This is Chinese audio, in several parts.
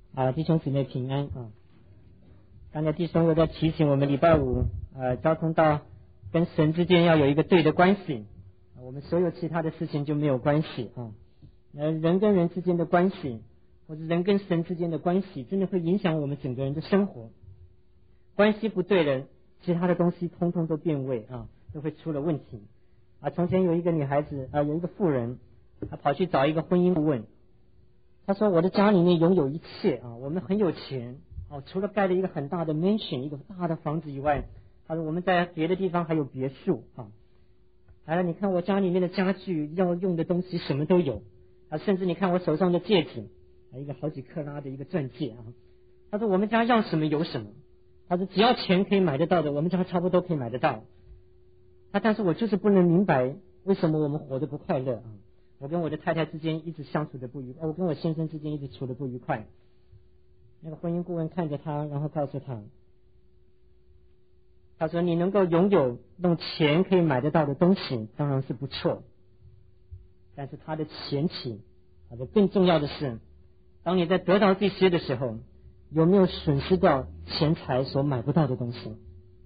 弟兄姊妹平安啊！刚才弟兄又在提醒我们，礼拜五交通到跟神之间要有一个对的关系，我们所有其他的事情就没有关系啊。人跟人之间的关系，或者人跟神之间的关系，真的会影响我们整个人的生活。关系不对了，其他的东西通通都变味啊，都会出了问题啊。从前有一个女孩子有一个妇人，她跑去找一个婚姻顾问。他说我的家里面拥有一切啊，我们很有钱除了盖了一个很大的 mansion 一个大的房子以外，他说我们在别的地方还有别墅你看我家里面的家具要用的东西什么都有甚至你看我手上的戒指一个好几克拉的一个钻戒他说我们家要什么有什么，他说只要钱可以买得到的，我们家差不多可以买得到但是我就是不能明白为什么我们活得不快乐我跟我的太太之间一直相处的不愉快，我跟我先生之间一直处的不愉快。那个婚姻顾问看着他，然后告诉他说你能够拥有用钱可以买得到的东西当然是不错，但是他的前提更重要的是，当你在得到这些的时候，有没有损失掉钱财所买不到的东西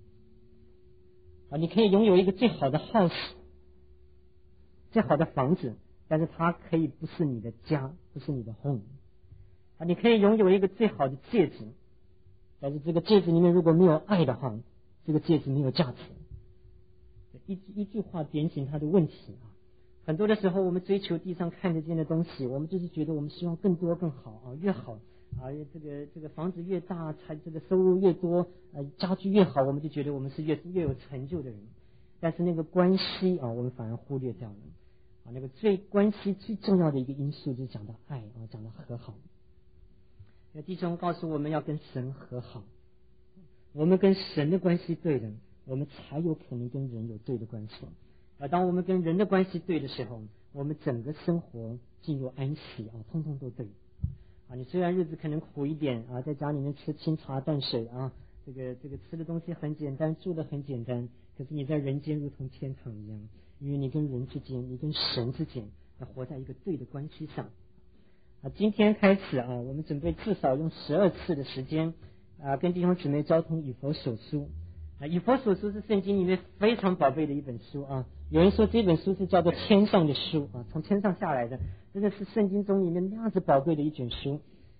你可以拥有一个最好的 house 最好的房子，但是它可以不是你的家，不是你的 home你可以拥有一个最好的戒指，但是这个戒指里面如果没有爱的话，这个戒指没有价值。一句话点醒他的问题很多的时候我们追求地上看得见的东西，我们就是觉得我们希望更多更好越好这个房子越大，这个收入越多家具越好，我们就觉得我们是越有成就的人。但是那个关系我们反而忽略掉了那个关系最重要的一个因素就是讲到爱讲到和好。弟兄告诉我们要跟神和好，我们跟神的关系对了，我们才有可能跟人有对的关系当我们跟人的关系对的时候，我们整个生活进入安息通通都对你虽然日子可能苦一点在家里面吃清茶淡水这个吃的东西很简单，住的很简单，可是你在人间如同天堂一样，因为你跟人之间，你跟神之间要活在一个对的关系上今天开始我们准备至少用12次的时间跟弟兄姊妹交通以弗所书以弗所书是圣经里面非常宝贝的一本书有人说这本书是叫做天上的书从天上下来的，真的是圣经中里面那样子宝贵的一卷书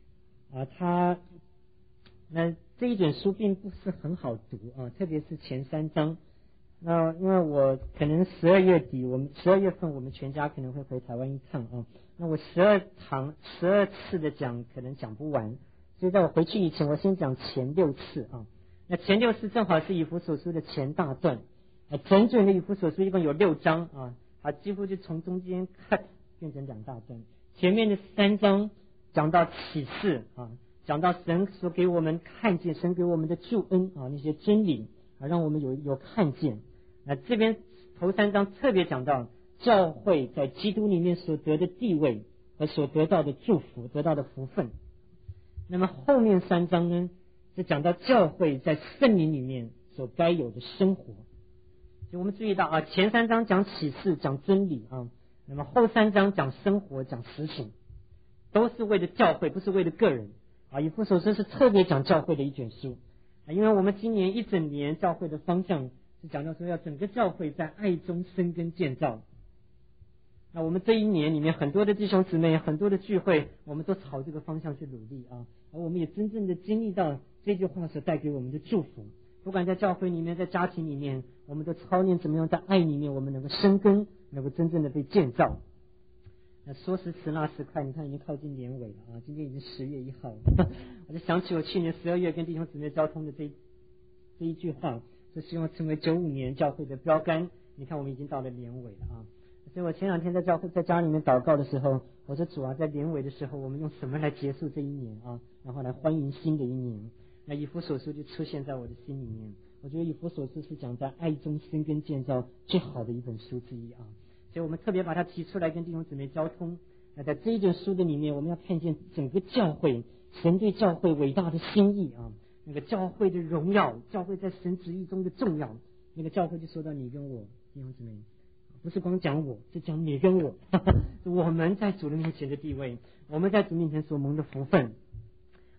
这一卷书并不是很好读特别是前3章。那因为我可能12月底，我们12月份我们全家可能会回台湾一趟那我12次的讲可能讲不完，所以在我回去以前，我先讲前6次那前6次正好是以弗所书的前大段整卷的以弗所书一共有6章几乎就从中间 cut 变成2大段。前面的3章讲到启示讲到神所给我们看见，神给我们的救恩那些真理让我们有看见。这边头3章特别讲到教会在基督里面所得的地位和所得到的祝福，得到的福分。那么后面3章呢，是讲到教会在圣灵里面所该有的生活。所以我们注意到前3章讲启示，讲真理那么后3章讲生活，讲实行，都是为了教会，不是为了个人以弗所书是特别讲教会的一卷书因为我们今年一整年教会的方向是讲到说要整个教会在爱中生根建造。那我们这一年里面很多的弟兄姊妹，很多的聚会，我们都朝这个方向去努力而我们也真正的经历到这句话所带给我们的祝福。不管在教会里面，在家庭里面，我们都操练怎么样在爱里面我们能够生根，能够真正的被建造。那说时迟那时快，你看已经靠近年尾了今天已经10月1号了我就想起我去年12月跟弟兄姊妹交通的这一句话，是希望成为95年教会的标杆。你看我们已经到了年尾了所以我前2天在家里面祷告的时候，我说主在年尾的时候我们用什么来结束这一年然后来欢迎新的一年。那以弗所书就出现在我的心里面。我觉得以弗所书是讲在爱中生根建造最好的一本书之一所以我们特别把它提出来跟弟兄姊妹交通。那在这一卷书的里面，我们要看见整个教会，神对教会伟大的心意那个教会的荣耀，教会在神旨意中的重要。那个教会就说到你跟我，弟兄姊妹，不是光讲我，是讲你跟我我们在主的面前的地位，我们在主面前所蒙的福分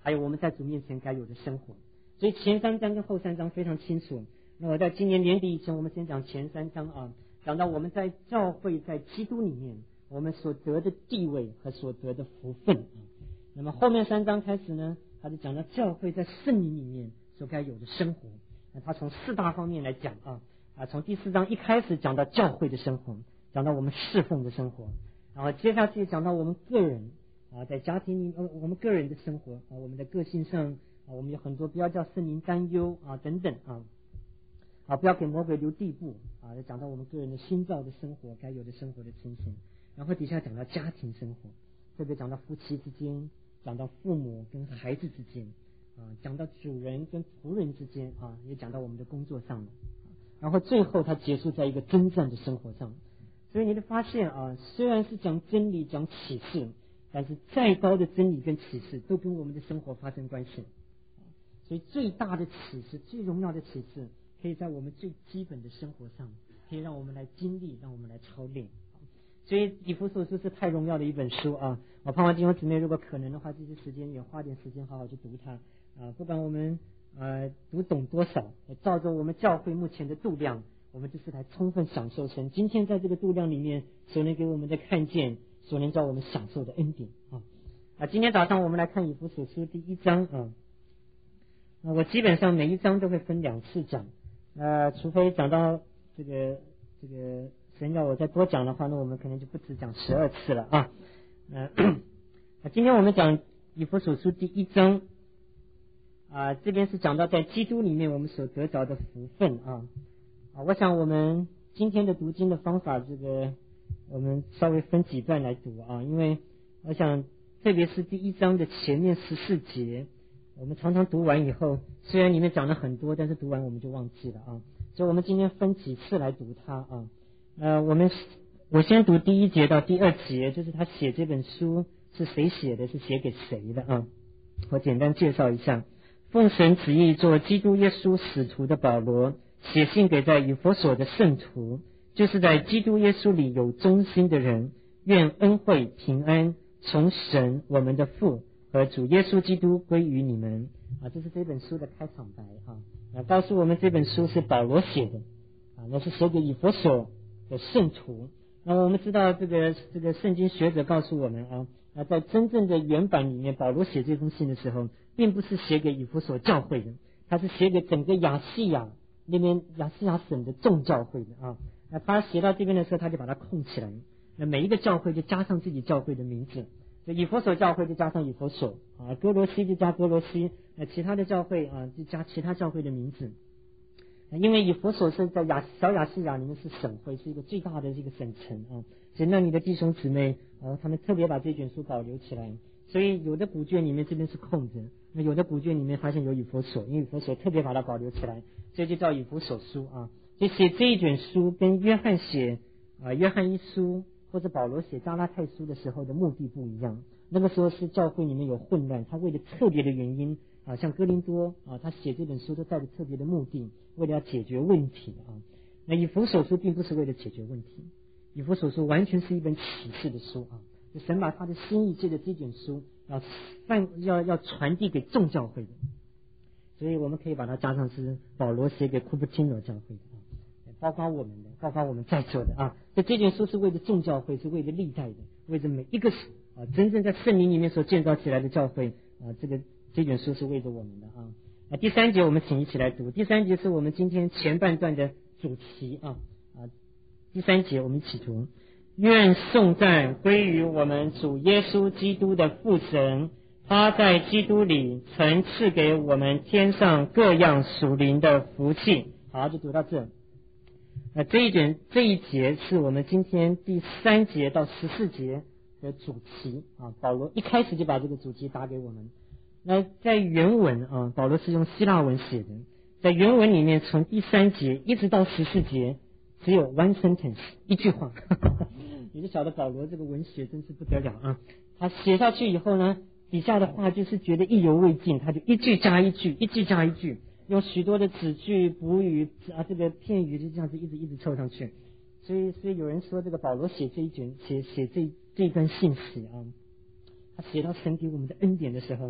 还有我们在主面前该有的生活。所以前3章跟后3章非常清楚。那我在今年年底以前，我们先讲前3章啊，讲到我们在教会在基督里面我们所得的地位和所得的福分啊。那么后面3章开始呢，他就讲到教会在圣灵里面所该有的生活。那他从4大方面来讲从第4章一开始讲到教会的生活，讲到我们侍奉的生活，然后接下去讲到我们个人在家庭里我们个人的生活我们的个性上我们有很多不要叫圣灵担忧等等不要给魔鬼留地步讲到我们个人的新造的生活该有的生活的情形。然后底下讲到家庭生活，特别讲到夫妻之间，讲到父母跟孩子之间讲到主人跟仆人之间也讲到我们的工作上了。然后最后他结束在一个真正的生活上。所以你会发现虽然是讲真理讲启示，但是再高的真理跟启示都跟我们的生活发生关系。所以最大的启示最荣耀的启示可以在我们最基本的生活上，可以让我们来经历，让我们来操练。所以以弗所书是太荣耀的一本书我盼望弟兄姊妹如果可能的话，这些时间也花点时间好好去读它不管我们读懂多少，照着我们教会目前的度量，我们就是来充分享受神今天在这个度量里面所能给我们的看见，所能叫我们享受的恩典今天早上我们来看以弗所书第1章我基本上每一章都会分2次讲除非讲到这个神要我再多讲的话，那我们可能就不止讲12次了今天我们讲以弗所书第1章这边是讲到在基督里面我们所得着的福分我想我们今天的读经的方法我们稍微分几段来读因为我想特别是第1章的前面14节，我们常常读完以后，虽然里面讲了很多，但是读完我们就忘记了所以我们今天分几次来读它我先读第1节到第2节，就是他写这本书是谁写的，是写给谁的我简单介绍一下。奉神旨意做基督耶稣使徒的保罗，写信给在以弗所的圣徒，就是在基督耶稣里有忠心的人，愿恩惠平安从神我们的父和主耶稣基督归于你们这是这本书的开场白告诉我们这本书是保罗写的那是写给以弗所的圣徒。那我们知道这个圣经学者告诉我们在真正的原版里面，保罗写这封信的时候并不是写给以弗所教会的，他是写给整个亚细亚那边亚细亚省的众教会的那他写到这边的时候，他就把它空起来，那每一个教会就加上自己教会的名字，所以以弗所教会就加上以弗所哥罗西就加哥罗西，那其他的教会就加其他教会的名字。因为以弗所是在小亚细亚里面是省会，是一个最大的这个省城所以那里的弟兄姊妹他们特别把这卷书保留起来，所以有的补卷里面这边是空着，那有的补卷里面发现有以弗所，因为以弗所特别把它保留起来，所以就叫以弗所书就写这一卷书跟约翰写约翰一书或者保罗写加拉太书的时候的目的不一样。那个时候是教会里面有混乱，他为了特别的原因像哥林多他写这本书都带着特别的目的，为了要解决问题那以弗所书并不是为了解决问题，以弗所书完全是一本启示的书就神把他的心意借着这卷书要传递给众教会的，所以我们可以把它加上是保罗写给库布钦诺教会的包括我们的，包括我们在座的所以这卷书是为了众教会，是为了历代的，为了每一个真正在圣灵里面所建造起来的教会这卷书是为着我们的第3节我们请一起来读。第3节是我们今天前半段的主题第3节我们一起读。愿颂赞归于我们主耶稣基督的父神，他在基督里曾赐给我们天上各样属灵的福气。好，就读到这。这一节是我们今天第3节到14节的主题保罗一开始就把这个主题打给我们。那在原文保罗是用希腊文写的，在原文里面从第3节一直到14节只有 one sentence 一句话你就晓得保罗这个文学真是不得了他写下去以后呢，底下的话就是觉得意犹未尽，他就一句加一句，一句加一句，用许多的子句补语这个片语就这样子一直凑上去。所以有人说这个保罗写这一卷写这一段信息他写到神给我们的恩典的时候，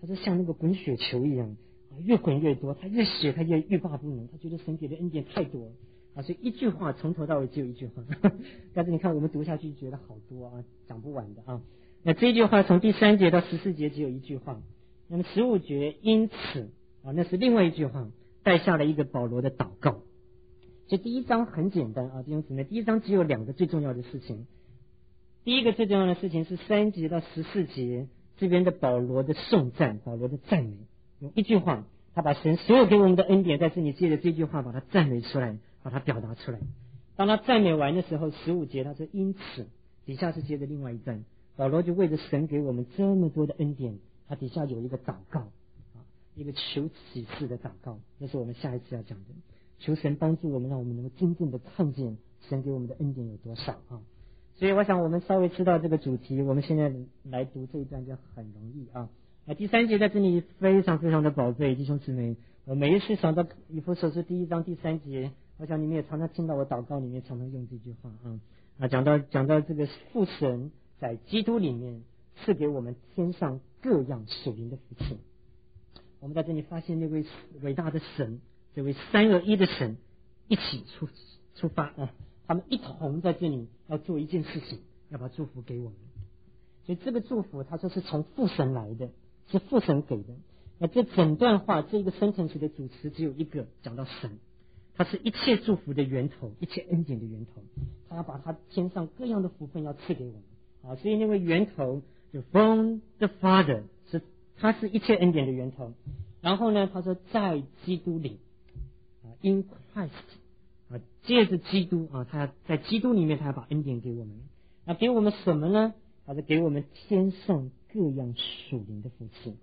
他说像那个滚雪球一样越滚越多，他越写他越欲罢不能，他觉得神给的恩典太多所以一句话从头到尾只有一句话但是你看我们读下去觉得好多讲不完的那这句话从第3节到14节只有一句话，那么15节因此那是另外一句话，带下了一个保罗的祷告。所以第1章很简单弟兄姊妹，第1章只有2个最重要的事情。第一个最重要的事情是3节到14节这边的保罗的颂赞，保罗的赞美，用一句话他把神所有给我们的恩典在这里借着这句话把它赞美出来，把它表达出来。当他赞美完的时候，15节他说因此，底下是接着另外一段，保罗就为着神给我们这么多的恩典，他底下有一个祷告一个求启示的祷告，那是我们下一次要讲的，求神帮助我们，让我们能够真正的看见神给我们的恩典有多少所以我想我们稍微知道这个主题，我们现在来读这一段就很容易第3节在这里非常非常的宝贝，弟兄姊妹，我每一次想到以弗所书第1章第3节，我想你们也常常听到我祷告里面常常用这句话讲到这个父神在基督里面赐给我们天上各样属灵的福气。我们在这里发现那位伟大的神，这位3而1的神一起出发他们一同在这里要做一件事情，要把祝福给我们。所以这个祝福他说是从父神来的，是父神给的。那这整段话这个 sentence 的主词只有一个，讲到神，他是一切祝福的源头，一切恩典的源头，他要把他天上各样的福分要赐给我们所以那位源头就 from the Father， 他是一切恩典的源头。然后呢他说在基督里in Christ借着基督他在基督里面他要把恩典给我们。那给我们什么呢？他是给我们天上各样属灵的福气。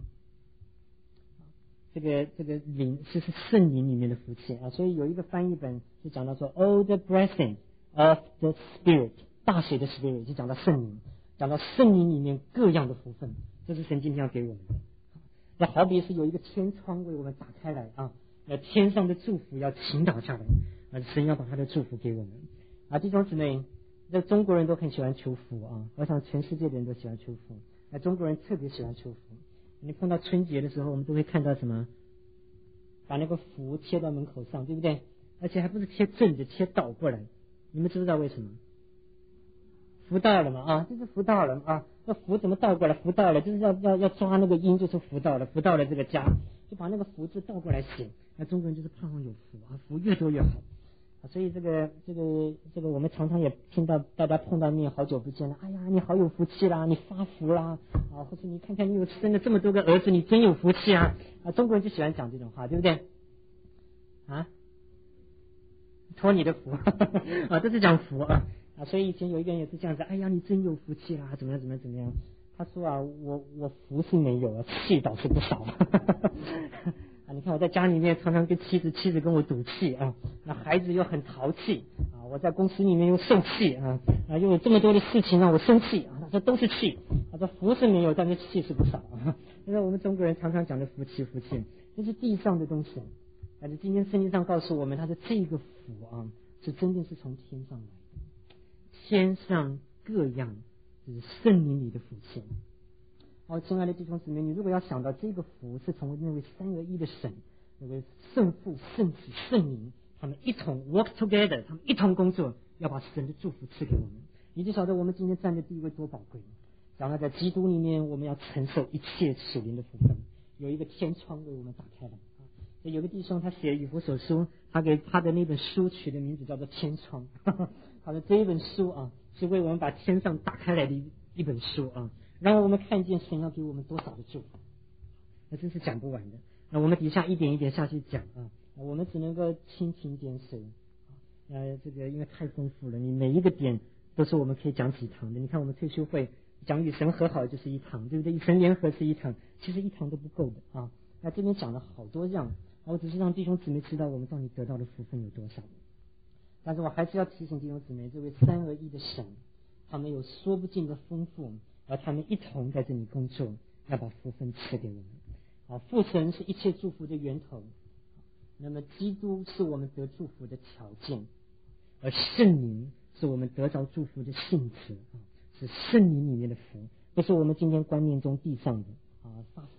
这个灵是圣灵里面的福气所以有一个翻译本就讲到说 all the blessing of the Spirit， 大写的 Spirit 就讲到圣灵，讲到圣灵里面各样的福分，这是神今天要给我们的。那好比是有一个天窗为我们打开来天上的祝福要倾倒下来神要把他的祝福给我们弟兄姊妹，那中国人都很喜欢求福我想全世界的人都喜欢求福，那中国人特别喜欢求福。你碰到春节的时候我们都会看到什么，把那个福贴到门口上，对不对？而且还不是贴正的，贴倒过来。你们知不知道为什么？福到了嘛就是福到了那福怎么倒过来？福到了就是要抓那个音，就是福到了这个家，就把那个福字倒过来写。那中国人就是盼望有福福越多越好所以这个我们常常也听到大家碰到面好久不见了，哎呀你好有福气啦，你发福啦或者你看看你有生了这么多个儿子，你真有福气中国人就喜欢讲这种话，对不对托你的福这是讲福所以以前有一个人也是这样子，哎呀你真有福气啦，怎么样他说我福是没有气倒是不少你看我在家里面常常跟妻子跟我赌气那孩子又很淘气我在公司里面又受气又有这么多的事情让我生气他说都是气，他说福是没有，但是气是不少因为我们中国人常常讲的福气这是地上的东西，但是今天圣经上告诉我们，他的这个福是真正是从天上来的，天上各样就是圣灵里的福气亲爱的弟兄姊妹，你如果要想到这个福是从那位3而1的神，那位圣父圣子圣灵他们一同 work together， 他们一同工作，要把神的祝福赐给我们，你就晓得我们今天站的地位多宝贵。然后在基督里面我们要承受一切属灵的福分，有一个天窗为我们打开了有个弟兄他写以弗所书，他给他的那本书取的名字叫做天窗他的这一本书是为我们把天上打开来的一本书让我们看见神要给我们多少的祝福，那真是讲不完的。那我们底下一点一点下去讲我们只能够蜻蜓点水这个因为太丰富了，你每一个点都是我们可以讲几堂的。你看我们退休会讲与神和好就是一堂，对不对？与神联合是一堂，其实一堂都不够的那这边讲了好多样，我只是让弟兄姊妹知道我们到底得到的福分有多少。但是我还是要提醒弟兄姊妹，这位3而1的神，他们有说不尽的丰富，而他们一同在这里工作，要把福分赐给我们父神是一切祝福的源头，那么基督是我们得祝福的条件，而圣灵是我们得着祝福的性质是圣灵里面的福，不是我们今天观念中地上的发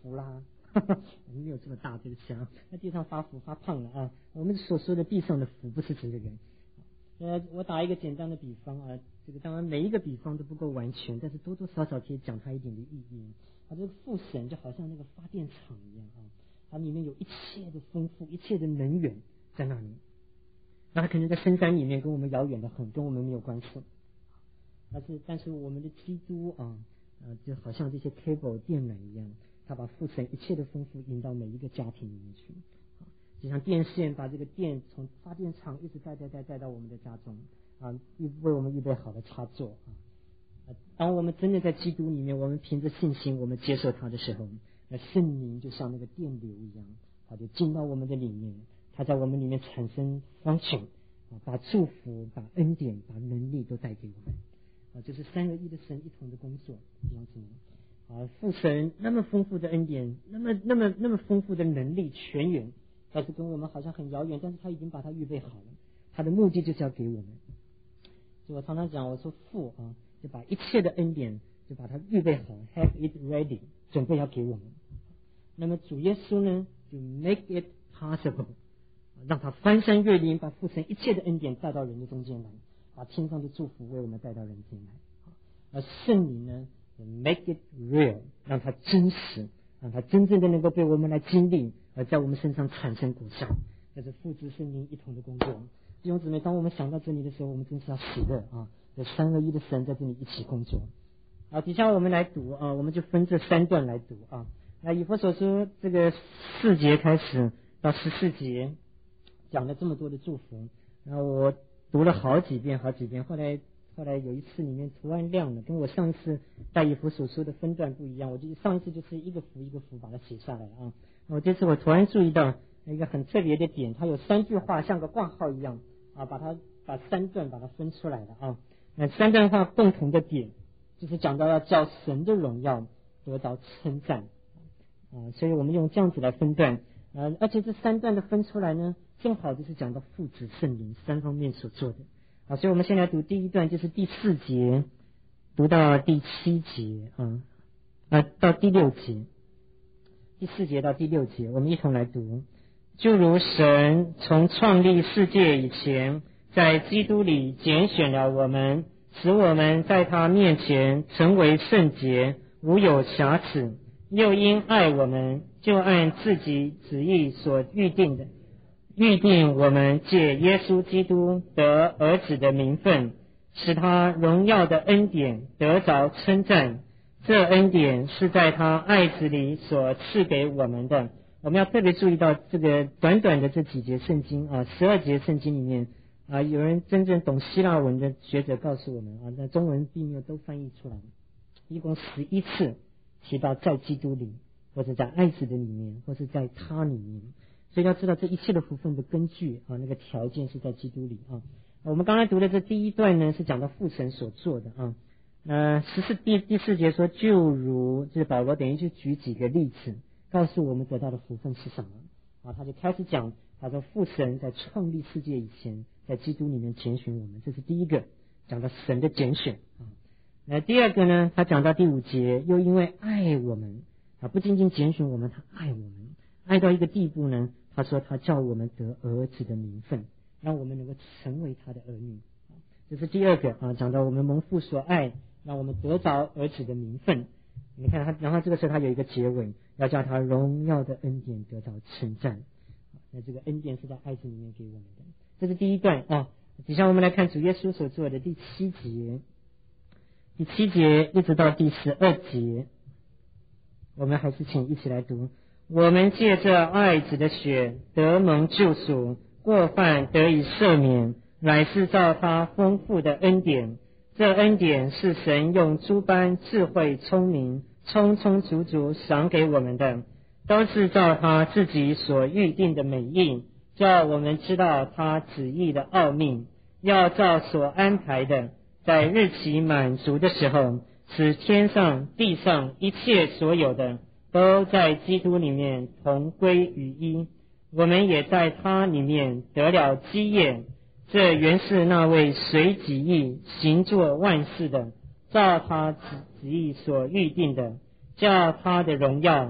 福啦。我们没有这么大，对不起啊。那地上发福发胖了啊。我们所说的地上的福不是指这个。我打一个简单的比方啊，这个当然每一个比方都不够完全，但是多多少少可以讲它一点的意义。啊，这个父神就好像那个发电厂一样啊，它里面有一切的丰富，一切的能源在那里。那它可能在深山里面，跟我们遥远的很，跟我们没有关系。但是我们的基督啊，就好像这些 cable 电缆一样，它把父神一切的丰富引到每一个家庭里面去。就像电线把这个电从发电厂一直带到我们的家中啊，为我们预备好了插座啊。当我们真的在基督里面，我们凭着信心，我们接受他的时候，那圣灵就像那个电流一样，它就进到我们的里面，它在我们里面产生function啊，把祝福、把恩典、把能力都带给我们啊，就是三而一的神一同的工作，弟兄姊妹。啊，父神那么丰富的恩典，那么丰富的能力泉源，但是跟我们好像很遥远，但是他已经把它预备好了，他的目的就是要给我们。所以我常常讲，我说父啊，就把一切的恩典就把它预备好 ，have it ready， 准备要给我们。那么主耶稣呢，就 make it possible， 让他翻山越岭，把父神一切的恩典带到人的中间来，把天上的祝福为我们带到人间来。而圣灵呢，make it real， 让它真实，让它真正的能够被我们来经历，而在我们身上产生果效。这是父子圣灵一同的工作。弟兄姊妹，当我们想到这里的时候，我们真是要喜乐啊！这三而一的神在这里一起工作。好，底下我们来读啊，我们就分这三段来读啊。那以弗所书这个4节开始到14节，讲了这么多的祝福，然后我读了好几遍，后来有一次里面图案亮了，跟我上一次带以弗所书的分段不一样。我就上一次就是一个符一个符把它写下来啊。我这次我突然注意到一个很特别的点，它有3句话像个挂号一样啊，把3段把它分出来了啊。那3段话共同的点就是讲到要叫神的荣耀得到称赞啊，所以我们用这样子来分段而且这3段的分出来呢，正好就是讲到父子圣灵3方面所做的。好，所以我们先来读第一段，就是第4节读到第7节到第6节，第4节到第6节，我们一同来读。就如神从创立世界以前，在基督里拣选了我们，使我们在他面前成为圣洁，无有瑕疵，又因爱我们，就按自己旨意所预定我们借耶稣基督得儿子的名分，使他荣耀的恩典得着称赞。这恩典是在他爱子里所赐给我们的。我们要特别注意到这个短短的这几节圣经啊，12节圣经里面有人真正懂希腊文的学者告诉我们那中文并没有都翻译出来，一共11次提到在基督里，或者在爱子的里面，或是在他里面。所以要知道这一切的福分的根据那个条件是在基督里我们刚才读的这第一段呢，是讲到父神所做的第4节说，就如就是保罗等于就举几个例子，告诉我们得到的福分是什么他就开始讲，他说父神在创立世界以前，在基督里面拣选我们，这是第一个，讲到神的拣选第二个呢，他讲到第5节，又因为爱我们不仅仅拣选我们，他爱我们，爱到一个地步呢，他说他叫我们得儿子的名分，让我们能够成为他的儿女这是第二个讲到我们蒙父所爱，让我们得着儿子的名分。你看他，然后这个时候他有一个结尾，要叫他荣耀的恩典得到称赞那这个恩典是在爱子里面给我们的，这是第一段底下我们来看主耶稣所做的第7节，第7节一直到第12节，我们还是请一起来读。我们借着爱子的血得蒙救赎，过犯得以赦免，乃是照他丰富的恩典。这恩典是神用诸般智慧聪明充充足足赏给我们的，都是照他自己所预定的美意，叫我们知道他旨意的奥秘，要照所安排的，在日期满足的时候，使天上地上一切所有的都在基督里面同归于一，我们也在他里面得了基业。这原是那位随己意行作万事的，照他旨意所预定的，叫他的荣耀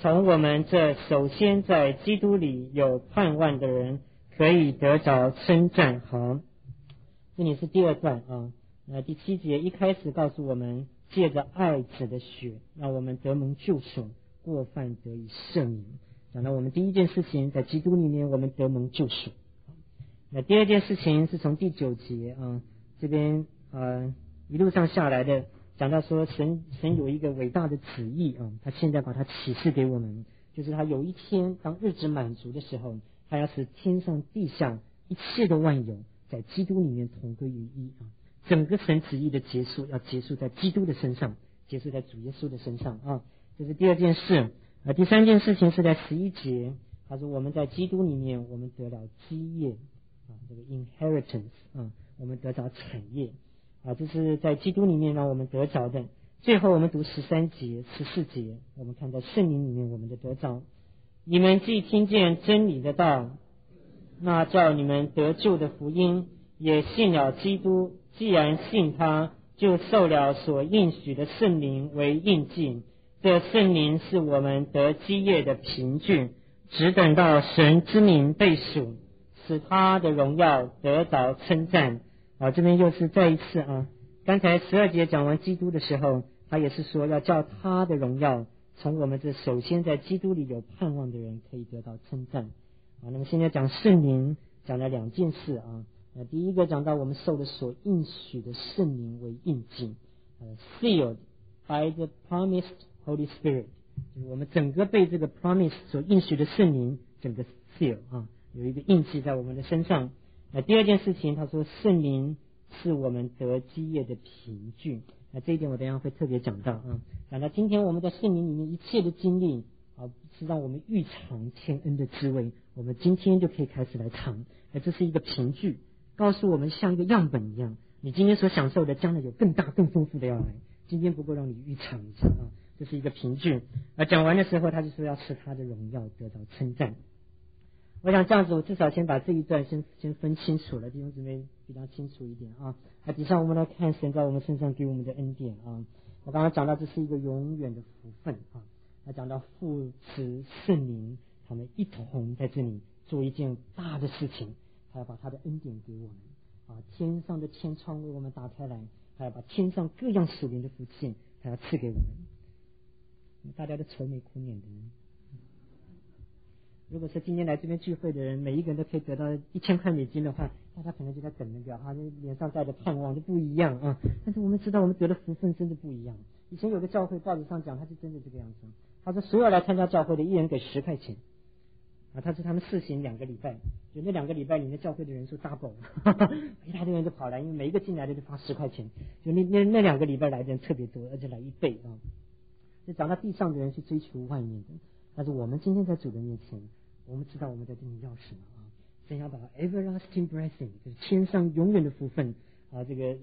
从我们这首先在基督里有盼望的人，可以得着称赞。好，这里是第二段啊。那第7节一开始告诉我们，借着爱子的血，让我们得蒙救赎，过犯得以赦免。讲到我们第一件事情，在基督里面我们得蒙救赎。那第二件事情是从第9节啊这边一路上下来的，讲到说神有一个伟大的旨意啊，他现在把它启示给我们，就是他有一天当日子满足的时候，他要使天上地下一切的万有在基督里面同归于一啊。整个神旨意的结束要结束在基督的身上，结束在主耶稣的身上啊。这是第二件事。第三件事情是在11节，他说我们在基督里面我们得了基业啊，这个 inheritance 啊，我们得着产业啊，这是在基督里面让我们得着的。最后我们读13节、14节，我们看在圣灵里面我们的得着。你们既听见真理的道，那叫你们得救的福音，也信了基督。既然信他，就受了所应许的圣灵为印记。这圣灵是我们得基业的凭据，只等到神之名被数，使他的荣耀得着称赞。这边又是再一次啊，刚才12节讲完基督的时候，他也是说要叫他的荣耀从我们这首先在基督里有盼望的人可以得到称赞。那么现在讲圣灵，讲了2件事啊。第一个讲到我们受了所应许的圣灵为印记，sealed by the promised Holy Spirit， 就是我们整个被这个 promise 所应许的圣灵整个 seal 啊，有一个印记在我们的身上。第二件事情，他说圣灵是我们得基业的凭据。这一点我等一下会特别讲到啊。讲到今天我们在圣灵里面一切的经历是让我们预尝天恩的滋味，我们今天就可以开始来尝。这是一个凭据，告诉我们像一个样本一样，你今天所享受的将来有更大更丰富的要来，今天不够让你预尝一下啊，这是一个凭据。讲完的时候他就说要使他的荣耀得到称赞。我想这样子我至少先把这一段先分清楚了，弟兄姊妹比较清楚一点啊。底下我们来看神在我们身上给我们的恩典啊。我刚刚讲到这是一个永远的福分啊。讲到父子圣灵他们一同在这里做一件大的事情，他要把他的恩典给我们天上的天窗为我们打开来，他要把天上各样属灵的福气他要赐给我们。大家都愁眉苦脸的人，如果是今天来这边聚会的人，每一个人都可以得到1000块美金的话，大家可能就在等那个脸上带着盼望就不一样啊。但是我们知道我们得的福分真的不一样。以前有个教会报纸上讲，他就真的这个样子，他说所有来参加教会的一人给10块钱他说他们试行2个礼拜，就那2个礼拜里面教会的人数double，一大堆人都跑来，因为每一个进来的就发10块钱，就那2个礼拜来的人特别多，而且来1倍啊。就讲到地上的人去追求外面的，但是我们今天在主的面前，我们知道我们在这里要什么神要把 everlasting blessing， 就是天上永远的福分这个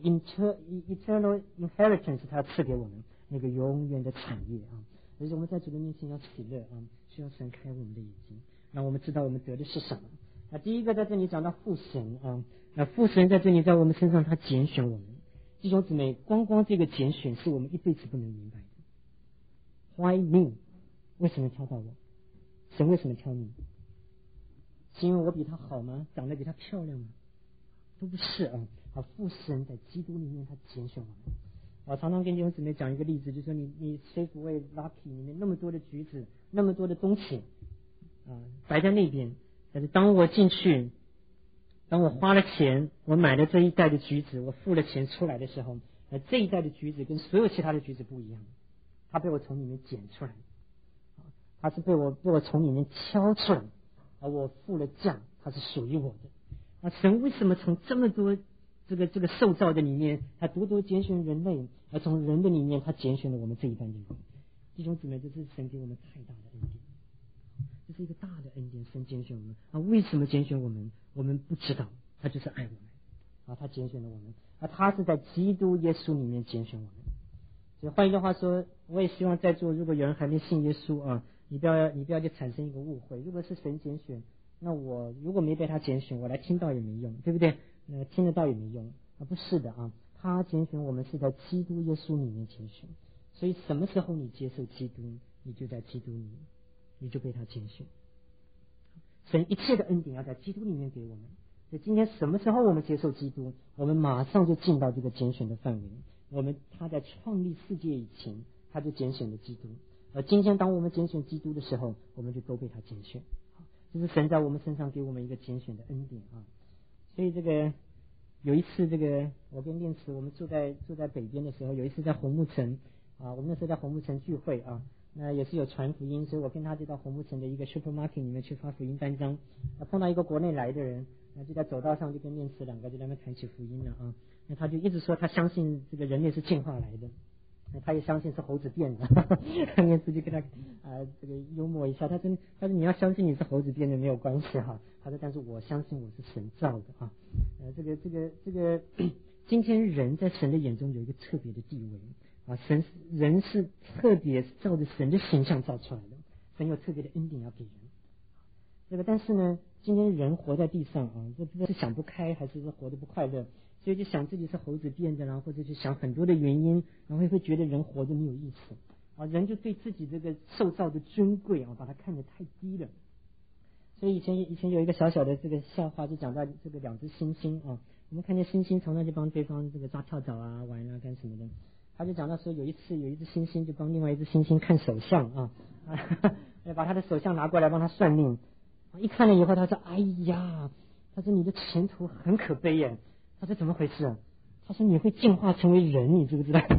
eternal inheritance 他赐给我们那个永远的产业所以我们在主的面前要喜乐需要神开我们的眼睛，让我们知道我们得的是什么。第一个在这里讲到父神父神在这里在我们身上他拣选我们，弟兄姊妹，光这个拣选是我们一辈子不能明白的。Why me？ 为什么挑到我？神为什么挑你？是因为我比他好吗？长得比他漂亮吗？都不是父神在基督里面他拣选我们。我常常跟弟兄姊妹讲一个例子，就是说你 Safeway Lucky 里面那么多的橘子，那么多的东西摆在那边，但是当我进去，当我花了钱，我买了这一袋的橘子，我付了钱出来的时候，这一袋的橘子跟所有其他的橘子不一样，它被我从里面捡出来，它是被我从里面挑出来，我付了价，它是属于我的。神为什么从这么多这个受造的里面，他独独拣选人类，而从人的里面他拣选了我们这一班灵魂。弟兄姊妹，这是神给我们太大的恩典，这是一个大的恩典。神拣选我们为什么拣选我们？我们不知道，他就是爱我们他拣选了我们他是在基督耶稣里面拣选我们。所以换一句话说，我也希望在座如果有人还没信耶稣你不要就产生一个误会，如果是神拣选，那我如果没被他拣选，我来听到也没用，对不对？听得到也没用不是的他拣选我们是在基督耶稣里面拣选。所以什么时候你接受基督，你就在基督里， 你就被他拣选。神一切的恩典要在基督里面给我们。所以今天什么时候我们接受基督，我们马上就进到这个拣选的范围。他在创立世界以前，他就拣选了基督。而今天当我们拣选基督的时候，我们就都被他拣选。这是神在我们身上给我们一个拣选的恩典啊。所以这个有一次，我跟念慈我们住在北边的时候，有一次在红木城啊，我们那时候在红木城聚会啊，那也是有传福音，所以我跟他就到红木城的一个 supermarket 里面去发福音单张，碰到一个国内来的人，就在走道上就跟念慈两个就在那边谈起福音了啊。那他就一直说他相信这个人类是进化来的，他也相信是猴子变的。念慈就跟他这个幽默一下，他说你要相信你是猴子变的没有关系哈。他说但是我相信我是神造的啊。这个今天人在神的眼中有一个特别的地位啊，人是特别照着神的形象造出来的，神有特别的恩典要给人。但是呢，今天人活在地上啊，这不知道是想不开还是说活得不快乐，所以就想自己是猴子变的，然后或者就想很多的原因，然后会觉得人活得没有意思啊，人就对自己这个受造的尊贵啊，把它看得太低了。所以以前有一个小小的这个笑话，就讲到这个两只猩猩啊，我们看见猩猩常常就帮对方这个抓跳蚤啊、玩啊干什么的。他就讲到说，有一次有一只猩猩就帮另外一只猩猩看手相啊，把他的手相拿过来帮他算命。一看了以后，他说：“哎呀，他说你的前途很可悲耶。”他说：“怎么回事？”他说：“你会进化成为人，你知不知道？”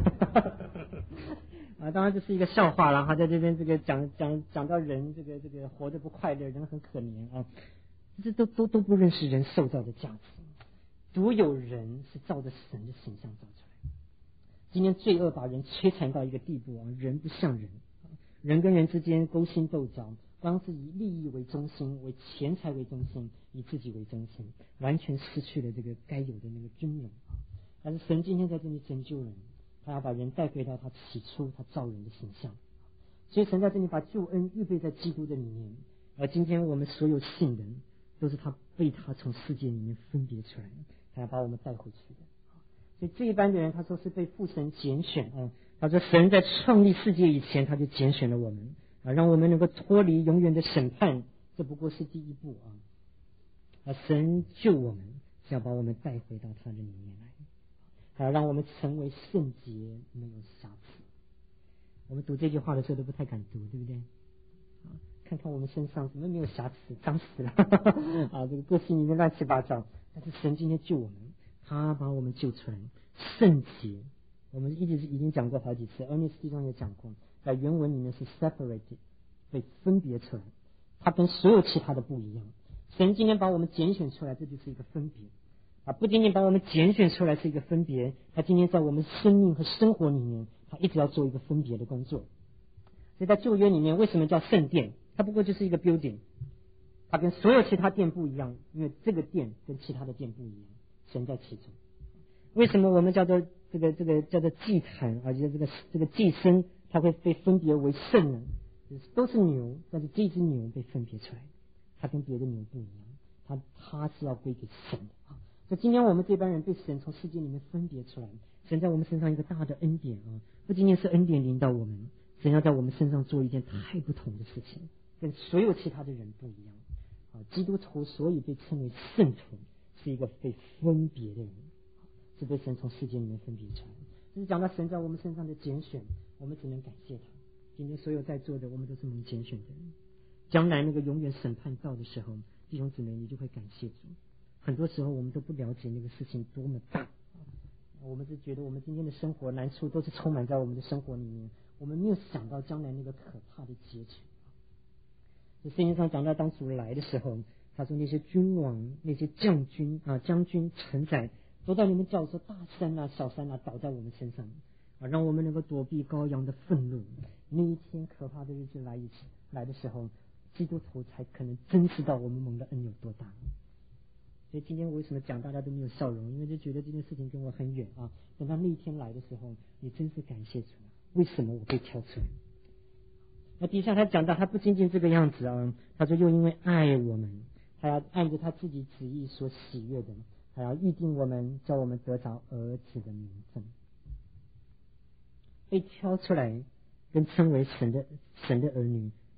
当然这是一个笑话了哈，在这边这个讲到人这个活得不快乐，人很可怜啊，这都不认识人受造的价值，独有人是照着神的形象造出来。今天罪恶把人摧残到一个地步啊，人不像人，人跟人之间勾心斗角，光是以利益为中心，为钱财为中心，以自己为中心，完全失去了这个该有的那个尊荣。但是神今天在这里拯救人，他要把人带回到他起初他造人的形象。所以神在这里把救恩预备在基督的里面，而今天我们所有信人都是他被他从世界里面分别出来的，他要把我们带回去的。所以这一班的人他说是被父神拣选啊，他说神在创立世界以前他就拣选了我们啊，让我们能够脱离永远的审判，这不过是第一步啊。神救我们是要把我们带回到他的里面来，还要让我们成为圣洁，没有瑕疵。我们读这句话的时候都不太敢读，对不对？看看我们身上怎么没有瑕疵，脏死了啊！这个个性里面乱七八糟，但是神今天救我们，他把我们救出来，圣洁。我们已经讲过好几次，恩尼斯地上也讲过，在原文里面是 separated， 被分别出来，它跟所有其他的不一样。神今天把我们拣选出来，这就是一个分别啊！不仅仅把我们拣选出来是一个分别，他今天在我们生命和生活里面，他一直要做一个分别的工作。所以在旧约里面，为什么叫圣殿？它不过就是一个 building， 它跟所有其他殿不一样，因为这个殿跟其他的殿不一样，神在其中。为什么我们叫做这个叫做祭坛，而且这个祭牲它会被分别为圣呢？都是牛，但是这只牛被分别出来，它跟别的牛不一样，它是要归给神的啊。所以今天我们这班人被神从世界里面分别出来，神在我们身上一个大的恩典啊，不仅仅是恩典临到我们，神要在我们身上做一件太不同的事情，跟所有其他的人不一样啊。基督徒所以被称为圣徒，是一个被分别的人，是被神从世界里面分别出来。就是讲到神在我们身上的拣选，我们只能感谢他。今天所有在座的，我们都是蒙拣选的人。将来那个永远审判到的时候，弟兄姊妹，你就会感谢主。很多时候我们都不了解那个事情多么大，我们是觉得我们今天的生活难处都是充满在我们的生活里面，我们没有想到将来那个可怕的结局。圣经上讲到当主来的时候，他说那些君王、那些将军、臣宰都在你们叫说大山啊、小山啊倒在我们身上啊，让我们能够躲避羔羊的愤怒。那一天可怕的日子来的时候，基督徒才可能真知道我们蒙的恩有多大。所以今天我为什么讲大家都没有笑容？因为就觉得这件事情跟我很远啊。等到那一天来的时候，你真是感谢主，为什么我被挑出来？那底下他讲到，他不仅仅这个样子啊，他说又因为爱我们，他要按着他自己旨意所喜悦的，他要预定我们，叫我们得着儿子的名分。被挑出来跟称为神的儿女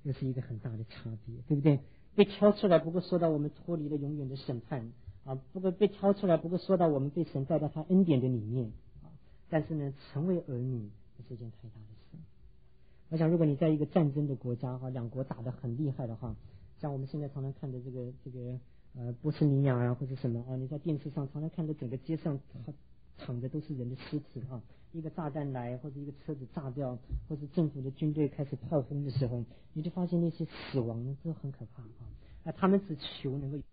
又是一个很大的差别，对不对？被挑出来，不过说到我们脱离了永远的审判啊，不过被挑出来，不过说到我们被神带到他恩典的里面啊。但是呢，成为儿女这是一件太大的事。我想，如果你在一个战争的国家哈，两国打得很厉害的话，像我们现在常常看的这个波斯尼亚啊或者什么啊，你在电视上常常看到整个街上躺的都是人的尸体啊，一个炸弹来或者一个车子炸掉，或者政府的军队开始炮轰的时候，你就发现那些死亡呢都很可怕啊，他们只求能够